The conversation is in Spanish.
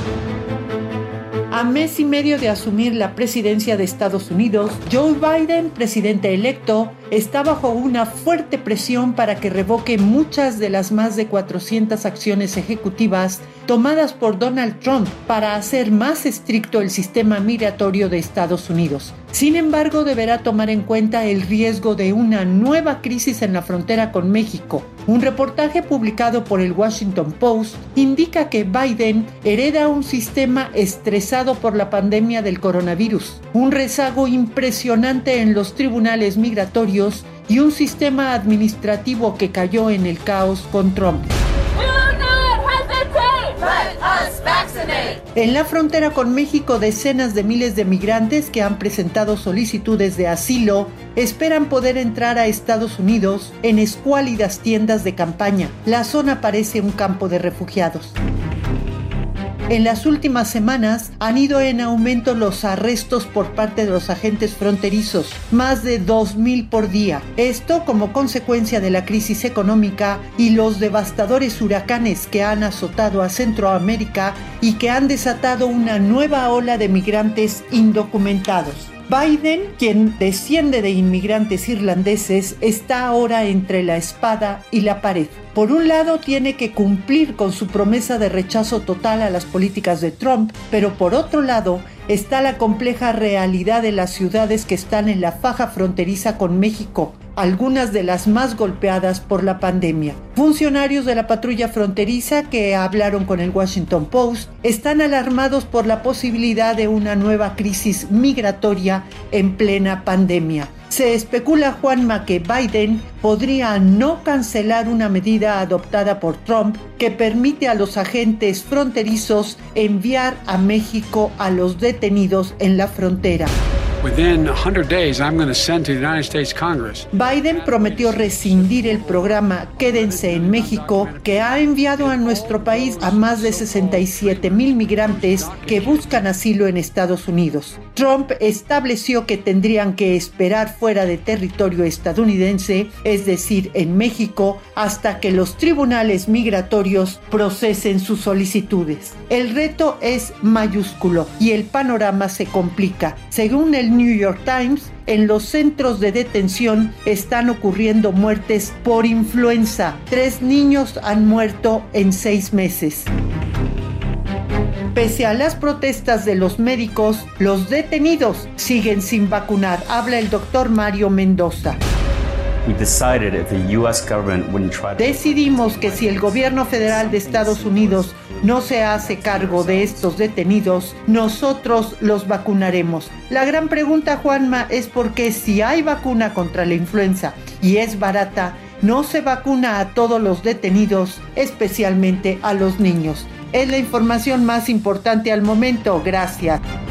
A mes y medio de asumir la presidencia de Estados Unidos, Joe Biden, presidente electo, está bajo una fuerte presión para que revoque muchas de las más de 400 acciones ejecutivas tomadas por Donald Trump para hacer más estricto el sistema migratorio de Estados Unidos. Sin embargo, deberá tomar en cuenta el riesgo de una nueva crisis en la frontera con México. Un reportaje publicado por el Washington Post indica que Biden hereda un sistema estresado por la pandemia del coronavirus, un rezago impresionante en los tribunales migratorios y un sistema administrativo que cayó en el caos con Trump. En la frontera con México, decenas de miles de migrantes que han presentado solicitudes de asilo esperan poder entrar a Estados Unidos en escuálidas tiendas de campaña. La zona parece un campo de refugiados. En las últimas semanas han ido en aumento los arrestos por parte de los agentes fronterizos, más de 2,000 por día. Esto como consecuencia de la crisis económica y los devastadores huracanes que han azotado a Centroamérica y que han desatado una nueva ola de migrantes indocumentados. Biden, quien desciende de inmigrantes irlandeses, está ahora entre la espada y la pared. Por un lado, tiene que cumplir con su promesa de rechazo total a las políticas de Trump, pero por otro lado, está la compleja realidad de las ciudades que están en la faja fronteriza con México, algunas de las más golpeadas por la pandemia. Funcionarios de la patrulla fronteriza que hablaron con el Washington Post están alarmados por la posibilidad de una nueva crisis migratoria en plena pandemia. Se especula, Juanma, que Biden podría no cancelar una medida adoptada por Trump que permite a los agentes fronterizos enviar a México a los detenidos en la frontera. Within 100 days, I'm going to send to the United States Congress. Biden prometió rescindir el programa Quédense en México, que ha enviado a nuestro país a más de 67,000 migrantes que buscan asilo en Estados Unidos. Trump estableció que tendrían que esperar fuera de territorio estadounidense, es decir, en México, hasta que los tribunales migratorios procesen sus solicitudes. El reto es mayúsculo y el panorama se complica. Según el New York Times, en los centros de detención están ocurriendo muertes por influenza. 3 niños han muerto en 6 meses. Pese a las protestas de los médicos, los detenidos siguen sin vacunar. Habla el doctor Mario Mendoza. Decidimos que si el gobierno federal de Estados Unidos no se hace cargo de estos detenidos, nosotros los vacunaremos. La gran pregunta, Juanma, es por qué si hay vacuna contra la influenza y es barata, no se vacuna a todos los detenidos, especialmente a los niños. Es la información más importante al momento. Gracias.